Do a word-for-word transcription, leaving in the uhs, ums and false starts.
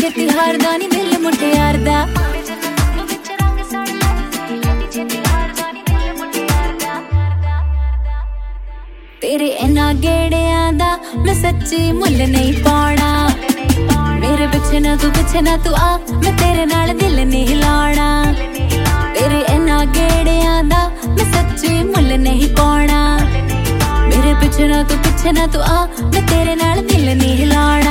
ਛੇਤੀ ਹਾਰਦਾ ਨੀ ਦਿਲ ਮੁਟਿਆਰ ਦਾ ਤੇਰੇ ਇਹਨਾਂ ਗੇੜਿਆਂ ਦਾ ਮੈਂ ਸੱਚੀ ਮੁੱਲ ਨਹੀਂ ਪਾਉਣਾ ਮੇਰੇ ਪਿੱਛੇ ਨਾ ਤੂੰ ਪਿੱਛੇ ਨਾ ਤੂੰ ਆ ਮੈਂ ਤੇਰੇ ਨਾਲ ਦਿਲ ਨਹੀਂ ਲਾਉਣਾ ਤੇਰੇ ਇਹਨਾਂ ਗੇੜਿਆਂ ਦਾ ਮੈਂ ਸੱਚੀ ਮੁੱਲ ਨਹੀਂ ਪਾਉਣਾ ਮੇਰੇ ਪਿੱਛੇ ਨਾ ਤੂੰ ਪਿੱਛੇ ਨਾ ਤੂੰ ਆ ਮੈਂ ਤੇਰੇ ਨਾਲ ਦਿਲ ਨਹੀਂ ਲਾਉਣਾ